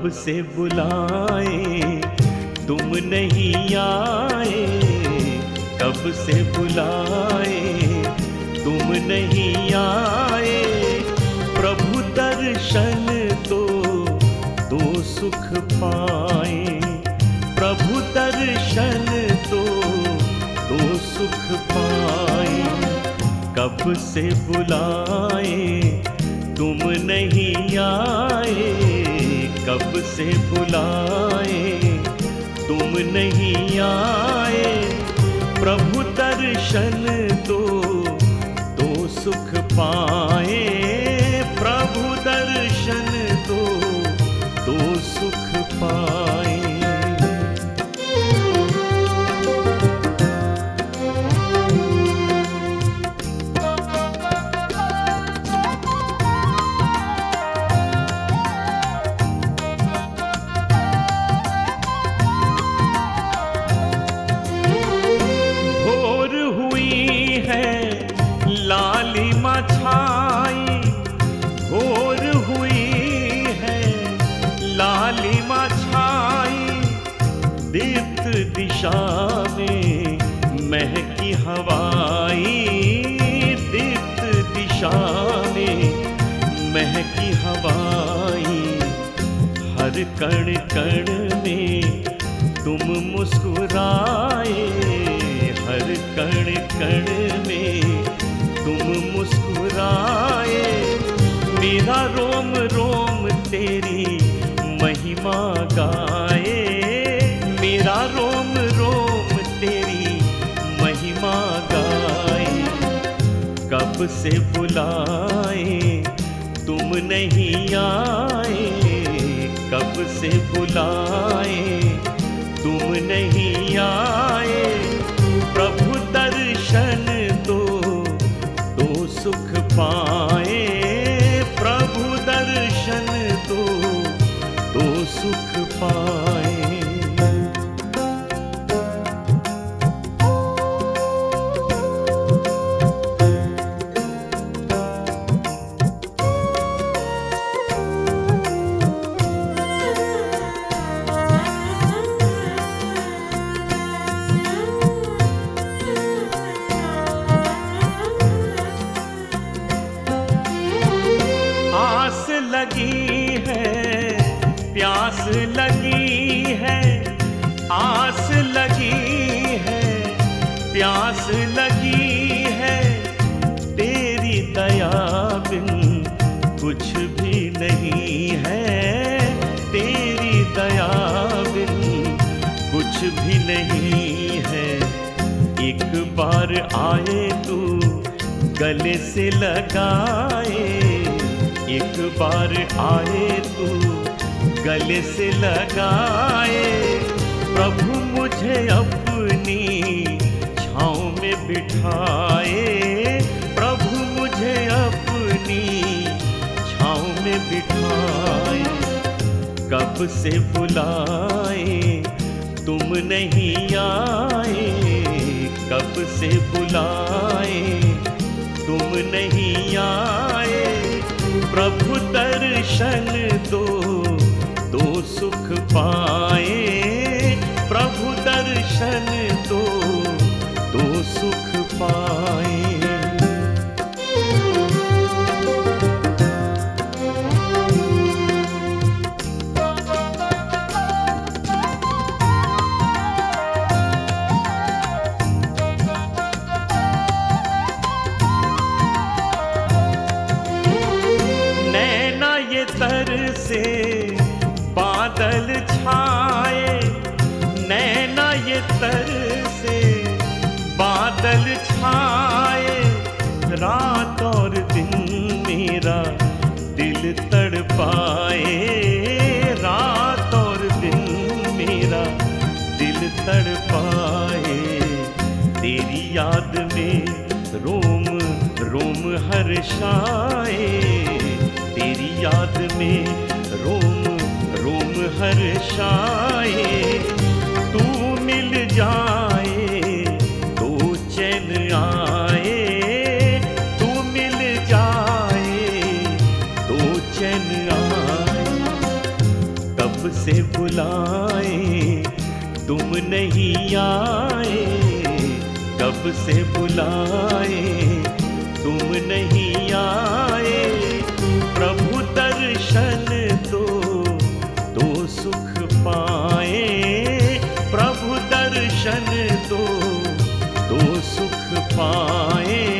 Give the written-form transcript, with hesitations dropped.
कब से बुलाए तुम नहीं आए, कब से बुलाए तुम नहीं आए। प्रभु दर्शन तो सुख पाए, प्रभु दर्शन तो सुख पाए। कब से बुलाए तुम नहीं आए, कब से बुलाए तुम नहीं आए। प्रभु दर्शन तो सुख पाए, प्रभु दर्शन तो सुख पाए। लालिमा छाई, भोर हुई है लालिमा छाई। दीप्त दिशा में महकी हवाई, दीप्त दिशा में महकी हवाई। हर कण कण में तुम मुस्कुराए, हर कण कण में तुम मुस्कुराए। मेरा रोम रोम तेरी महिमा गाए, मेरा रोम रोम तेरी महिमा गाए। कब से बुलाए तुम नहीं आए, कब से बुलाए तुम नहीं आए। प्रभु दर्शन तो सुख पाए, प्रभु दर्शन तो सुख पाए। लगी है प्यास लगी है, आस लगी है प्यास लगी है। तेरी दया बिन कुछ भी नहीं है, तेरी दया बिन कुछ भी नहीं है। एक बार आए तू गले से लगाए, एक बार आए तू गले से लगाए। प्रभु मुझे अपनी छाँव में बिठाए, प्रभु मुझे अपनी छाँव में बिठाए। कब से बुलाए तुम नहीं आए, कब से बुलाए तुम नहीं आए। प्रभु दर्शन तो सुख पाए, प्रभु दर्शन तो सुख पाए। तर से बादल छाए, नैना ये तर से बादल छाए। रात और दिन मेरा दिल तड़पाए, रात और दिन मेरा दिल तड़पाए। तेरी याद में रोम रोम हर्षाए, तेरी याद में रोम रोम हर्षाए। तू मिल जाए तो चैन आए, तू मिल जाए तो चैन आए। कब नहीं आए, कब से बुलाए तुम नहीं आए। प्रभु दर्शन तो सुख पाए, प्रभु दर्शन तो सुख पाए।